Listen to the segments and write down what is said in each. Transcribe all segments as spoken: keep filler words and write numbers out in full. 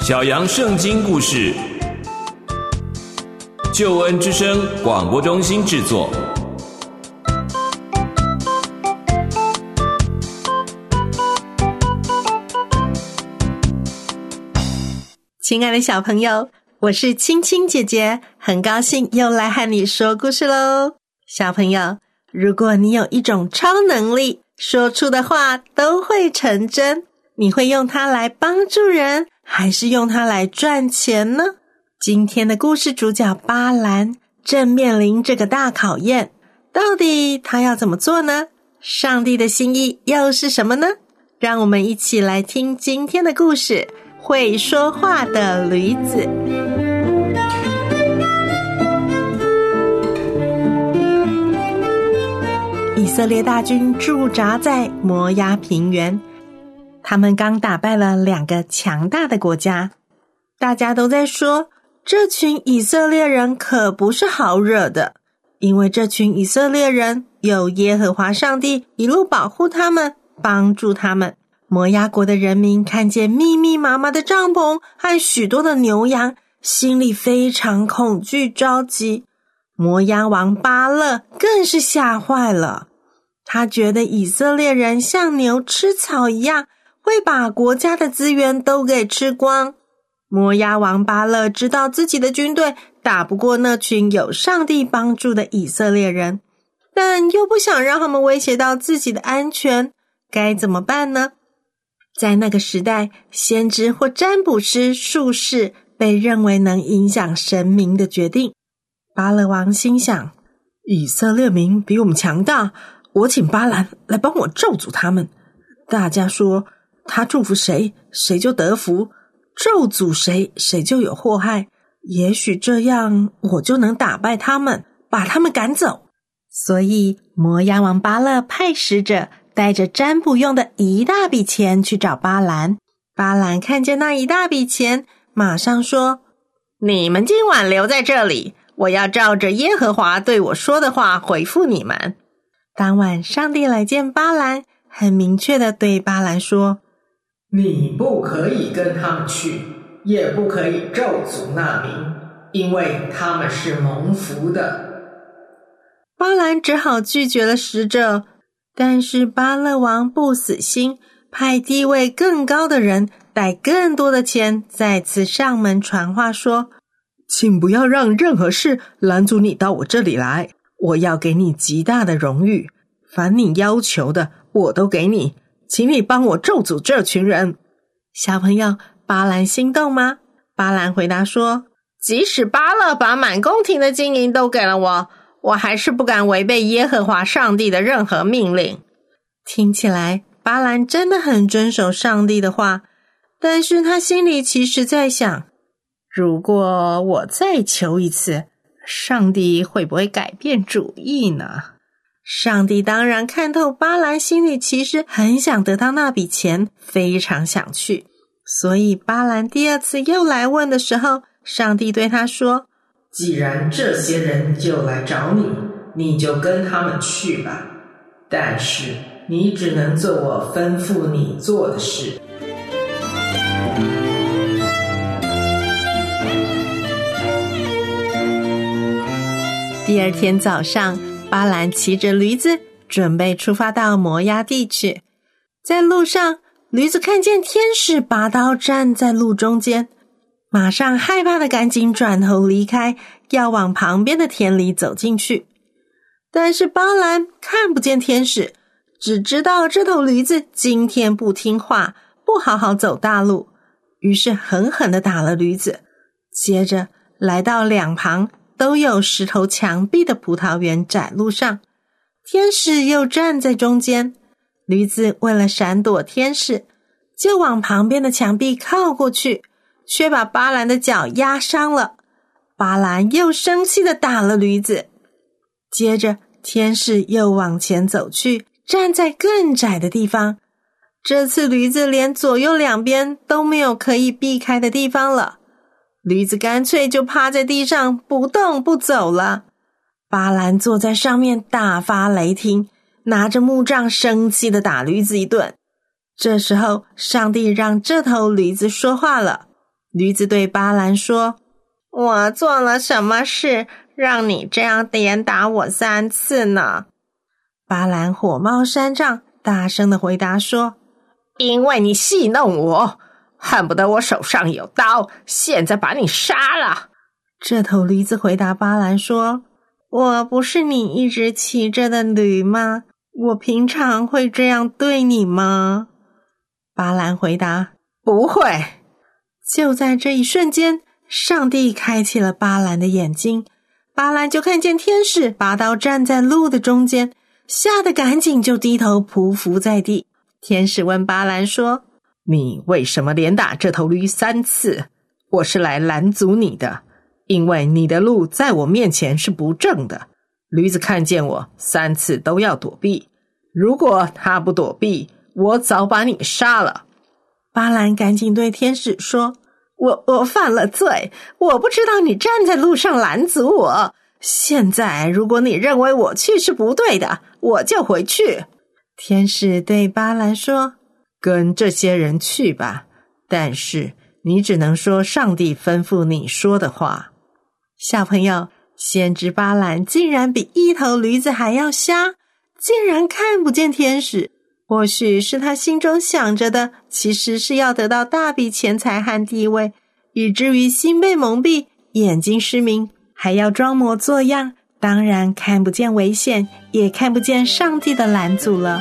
小羊圣经故事，救恩之声广播中心制作。 亲爱的小朋友，我是青青姐姐，很高兴又来和你说故事咯。小朋友，如果你有一种超能力，说出的话都会成真，你会用它来帮助人，还是用它来赚钱呢？今天的故事主角巴兰正面临这个大考验，到底他要怎么做呢？上帝的心意又是什么呢？让我们一起来听今天的故事，会说话的驴子。以色列大军驻扎在摩押平原，他们刚打败了两个强大的国家。大家都在说，这群以色列人可不是好惹的，因为这群以色列人有耶和华上帝一路保护他们，帮助他们。摩押国的人民看见密密麻麻的帐篷和许多的牛羊，心里非常恐惧着急。摩押王巴勒更是吓坏了，他觉得以色列人像牛吃草一样，会把国家的资源都给吃光。摩押王巴勒知道自己的军队打不过那群有上帝帮助的以色列人，但又不想让他们威胁到自己的安全，该怎么办呢？在那个时代，先知或占卜师、术士被认为能影响神明的决定。巴勒王心想，以色列民比我们强大，我请巴兰来帮我咒诅他们。大家说，他祝福谁，谁就得福，咒诅谁，谁就有祸害。也许这样，我就能打败他们，把他们赶走。所以摩押王巴勒派使者带着占卜用的一大笔钱去找巴兰。巴兰看见那一大笔钱，马上说，你们今晚留在这里，我要照着耶和华对我说的话回复你们。当晚上帝来见巴兰，很明确地对巴兰说， 你不可以跟他们去，也不可以咒诅那民，因为他们是蒙福的。 巴兰只好拒绝了使者，但是巴勒王不死心，派地位更高的人带更多的钱再次上门传话说，请不要让任何事拦阻你到我这里来，我要给你极大的荣誉，凡你要求的我都给你，请你帮我咒诅这群人。小朋友，巴兰心动吗？巴兰回答说，即使巴勒把满宫廷的金银都给了我，我还是不敢违背耶和华上帝的任何命令。听起来巴兰真的很遵守上帝的话，但是他心里其实在想，如果我再求一次，上帝会不会改变主意呢？上帝当然看透巴兰心里其实很想得到那笔钱，非常想去。所以巴兰第二次又来问的时候，上帝对他说， 既然这些人就来找你，你就跟他们去吧，但是你只能做我吩咐你做的事。 第二天早上，巴兰骑着驴子准备出发到摩押地去。在路上，驴子看见天使拔刀站在路中间，马上害怕的赶紧转头离开，要往旁边的田里走进去。但是巴兰看不见天使，只知道这头驴子今天不听话，不好好走大路，于是狠狠地打了驴子。接着来到两旁都有石头墙壁的葡萄园窄路上，天使又站在中间，驴子为了闪躲天使，就往旁边的墙壁靠过去，却把巴兰的脚压伤了。巴兰又生气地打了驴子。接着天使又往前走去，站在更窄的地方，这次驴子连左右两边都没有可以避开的地方了，驴子干脆就趴在地上不动不走了。巴兰坐在上面大发雷霆，拿着木杖生气地打驴子一顿。这时候上帝让这头驴子说话了， 驴子对巴兰说：我做了什么事，让你这样连打我三次呢？巴兰火冒三丈，大声地回答说：因为你戏弄我，恨不得我手上有刀，现在把你杀了。这头驴子回答巴兰说：我不是你一直骑着的驴吗？我平常会这样对你吗？巴兰回答：不会。就在这一瞬间，上帝开启了巴兰的眼睛，巴兰就看见天使拔刀站在路的中间，吓得赶紧就低头匍匐在地。天使问巴兰说：你为什么连打这头驴三次？我是来拦阻你的，因为你的路在我面前是不正的。驴子看见我三次都要躲避，如果他不躲避，我早把你杀了。巴兰赶紧对天使说：我我犯了罪，我不知道你站在路上拦阻我。现在如果你认为我去是不对的，我就回去。天使对巴兰说：跟这些人去吧，但是你只能说上帝吩咐你说的话。小朋友，先知巴兰竟然比一头驴子还要瞎，竟然看不见天使。或许是他心中想着的其实是要得到大笔钱财和地位，以至于心被蒙蔽，眼睛失明，还要装模作样，当然看不见危险，也看不见上帝的拦阻了。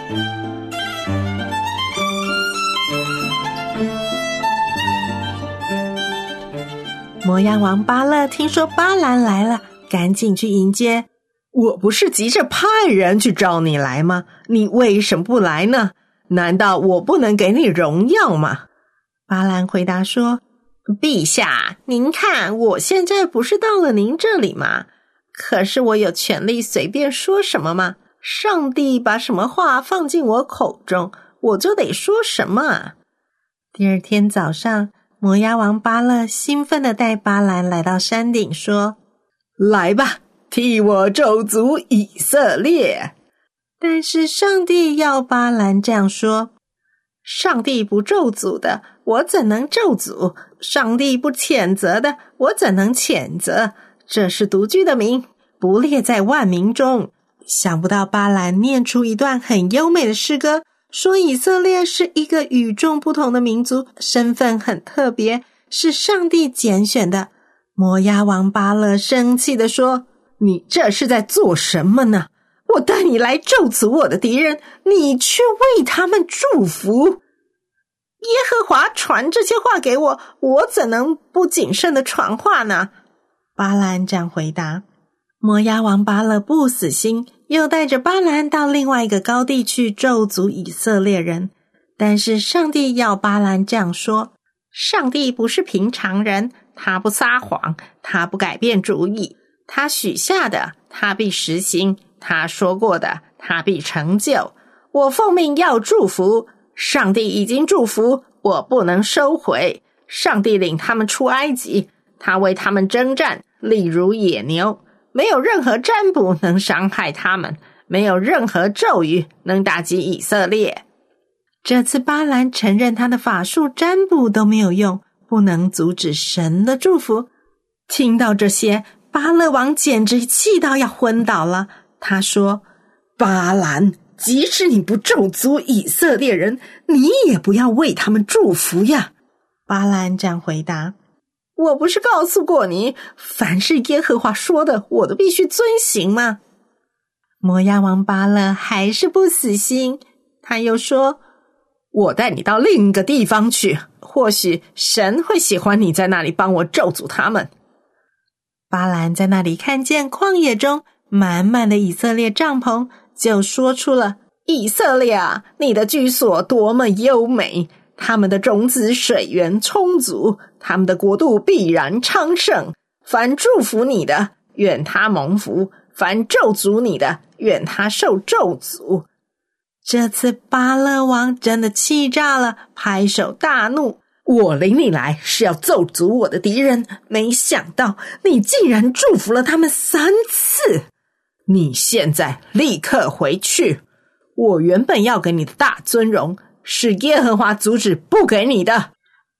摩押王巴勒听说巴兰来了，赶紧去迎接。我不是急着派人去找你来吗？你为什么不来呢？难道我不能给你荣耀吗？巴兰回答说：陛下，您看我现在不是到了您这里吗？可是我有权利随便说什么吗？上帝把什么话放进我口中，我就得说什么。第二天早上，摩押王巴勒兴奋地带巴兰来到山顶说：来吧，替我咒诅以色列。但是上帝要巴兰这样说：上帝不咒诅的，我怎能咒诅？上帝不谴责的，我怎能谴责？这是独居的名，不列在万民中。想不到巴兰念出一段很优美的诗歌，说以色列是一个与众不同的民族，身份很特别，是上帝拣选的。摩押王巴勒生气地说：你这是在做什么呢？我带你来咒诅我的敌人，你却为他们祝福。耶和华传这些话给我，我怎能不谨慎地传话呢？巴兰这样回答。摩押王巴勒不死心，又带着巴兰到另外一个高地去咒诅以色列人。但是上帝要巴兰这样说：上帝不是平常人，他不撒谎，他不改变主意，他许下的他必实行，他说过的他必成就。我奉命要祝福，上帝已经祝福，我不能收回。上帝领他们出埃及，他为他们征战，力如野牛，没有任何占卜能伤害他们，没有任何咒语能打击以色列。这次巴兰承认他的法术占卜都没有用，不能阻止神的祝福。听到这些，巴勒王简直气到要昏倒了。他说：巴兰，即使你不咒诅以色列人，你也不要为他们祝福呀。巴兰这样回答：我不是告诉过你，凡是耶和华说的，我都必须遵行吗？摩押王巴勒还是不死心，他又说：我带你到另一个地方去，或许神会喜欢你在那里帮我咒诅他们。巴兰在那里看见旷野中满满的以色列帐篷，就说出了：以色列啊，你的居所多么优美，他们的种子水源充足，他们的国度必然昌盛。凡祝福你的，愿他蒙福；凡咒诅你的，愿他受咒诅。这次巴勒王真的气炸了，拍手大怒：我领你来是要咒诅我的敌人，没想到你竟然祝福了他们三次。你现在立刻回去，我原本要给你的大尊荣，是耶和华阻止不给你的。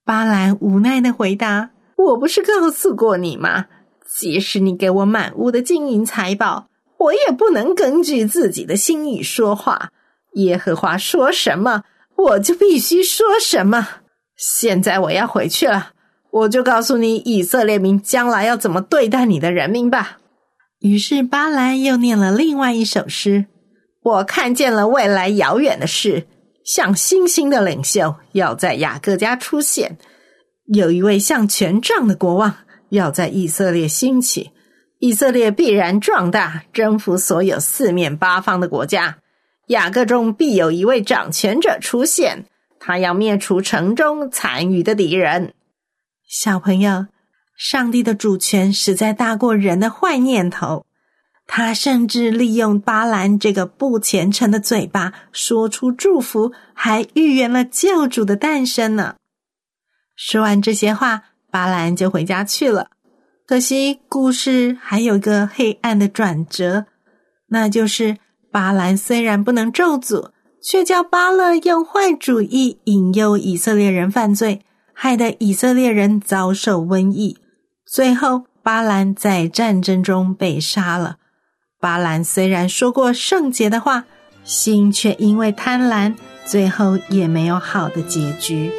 巴兰无奈地回答，我不是告诉过你吗？即使你给我满屋的金银财宝，我也不能根据自己的心意说话。耶和华说什么，我就必须说什么。现在我要回去了，我就告诉你以色列民将来要怎么对待你的人民吧。于是巴兰又念了另外一首诗，我看见了未来遥远的事，像星星的领袖要在雅各家出现，有一位像权杖的国王要在以色列兴起，以色列必然壮大，征服所有四面八方的国家。雅各中必有一位掌权者出现，他要灭除城中残余的敌人。小朋友，上帝的主权实在大过人的坏念头，他甚至利用巴兰这个不虔诚的嘴巴说出祝福，还预言了救主的诞生呢。说完这些话，巴兰就回家去了。可惜故事还有个黑暗的转折，那就是巴兰虽然不能咒诅，却叫巴勒用坏主意引诱以色列人犯罪，害得以色列人遭受瘟疫。最后巴兰在战争中被杀了。巴兰虽然说过圣洁的话，心却因为贪婪，最后也没有好的结局。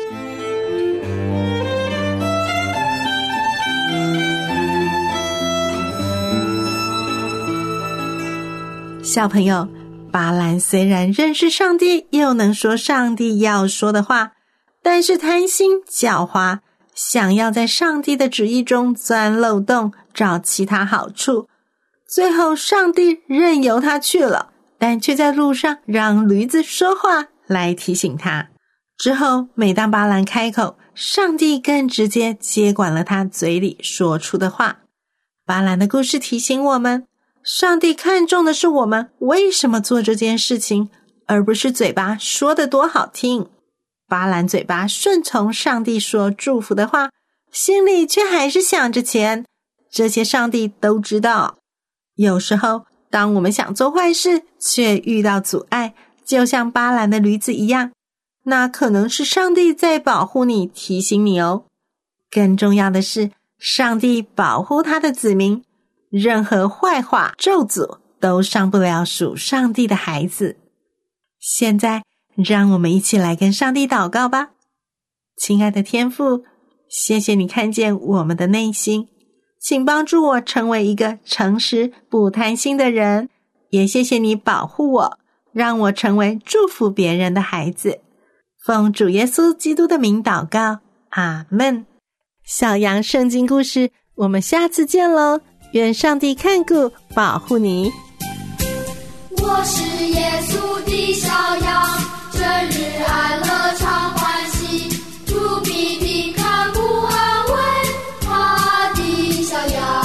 小朋友，巴兰虽然认识上帝，又能说上帝要说的话，但是贪心狡猾，想要在上帝的旨意中钻漏洞，找其他好处。最后上帝任由他去了，但却在路上让驴子说话来提醒他。之后每当巴兰开口，上帝更直接接管了他嘴里说出的话。巴兰的故事提醒我们，上帝看重的是我们为什么做这件事情，而不是嘴巴说得多好听。巴兰嘴巴顺从上帝说祝福的话，心里却还是想着钱，这些上帝都知道。有时候当我们想做坏事却遇到阻碍，就像巴兰的驴子一样，那可能是上帝在保护你，提醒你哦。更重要的是，上帝保护他的子民，任何坏话咒诅都伤不了属上帝的孩子。现在让我们一起来跟上帝祷告吧。亲爱的天父，谢谢你看见我们的内心，请帮助我成为一个诚实不贪心的人，也谢谢你保护我，让我成为祝福别人的孩子。奉主耶稣基督的名祷告，阿们。小羊圣经故事，我们下次见咯，愿上帝看顾保护你。 我是耶稣的小羊，这日安乐常欢喜，主必定看顾安慰他的小羊。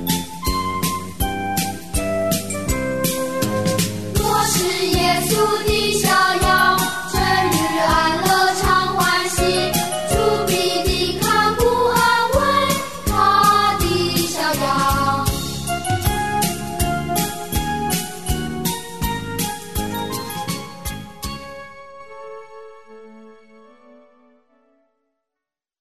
我是耶稣的